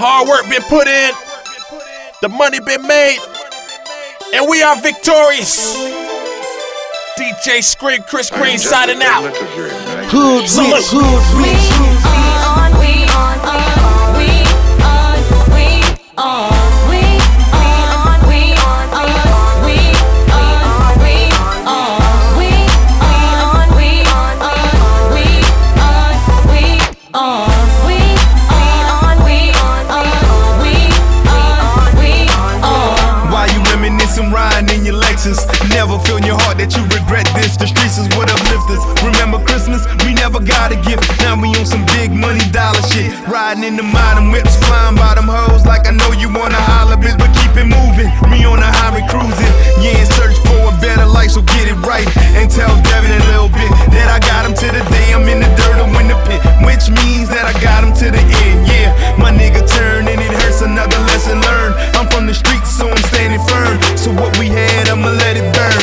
hard work been put in, the money been made, and we are victorious. DJ Scream, Chris Green signing out. Hood rich, hood rich. Never feel in your heart that you regret this. The streets is what uplift us. Remember Christmas? We never got a gift. Now we on some big money dollar shit. Riding in the modern whips, flying by them hoes like I know you wanna holler, bitch, but keep it moving. Me on the highway cruising, yeah, in search for a better life, so get it right. And tell Devin a little bit that I got him to the day I'm in the dirt or in the pit, which means that I got him to the end. Yeah, my nigga turned and it hurts, another lesson learned. I'm from the streets, so I'm standing firm. So what we had, I'ma let it burn.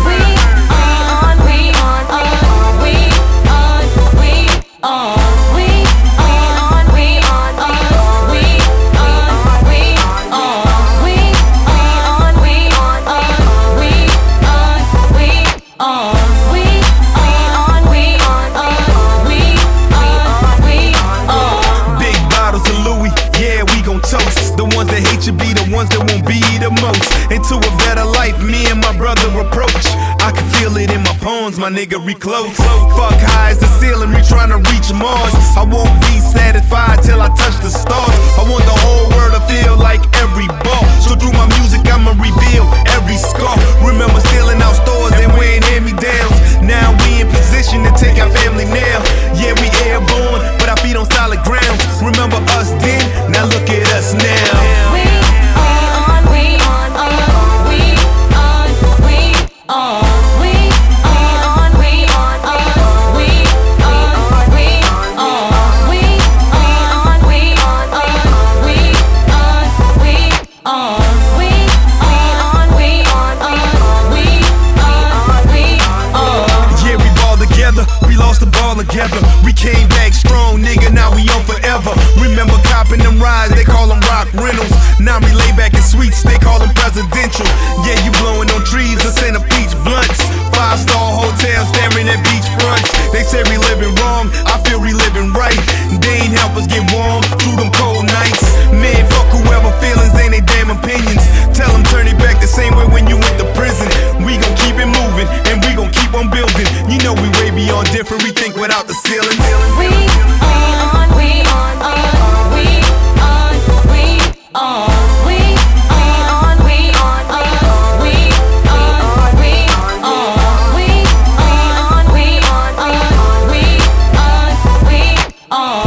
Into a better life, me and my brother approach. I can feel it in my poems, my nigga, we close. Fuck high as the ceiling, we tryna reach Mars. I won't be satisfied till I touch the stars. I want the whole world to feel like every ball. So through my music, I'ma reveal every scar. Remember stealing out stores and wearing hand-me-downs. Now we in position to take our family now. Yeah, we airborne, but our feet on solid ground. Remember us then, now look at us now. Together. We came back strong, nigga, now we on forever. Remember copping them rides, they call them rock rentals. Now we lay back in suites, they call them presidential. Yeah, you blowing on trees, us in a peach blunts. 5-star hotel staring at beach fronts. They say we living wrong, I feel we living right. They ain't help us get warm through them cold nights. Man, fuck whoever feelings ain't they damn opinions. Tell them turn it back the same way when you went to prison. We gon' keep it moving, and we gon' keep on building. You know we way beyond different, we think without the ceiling. We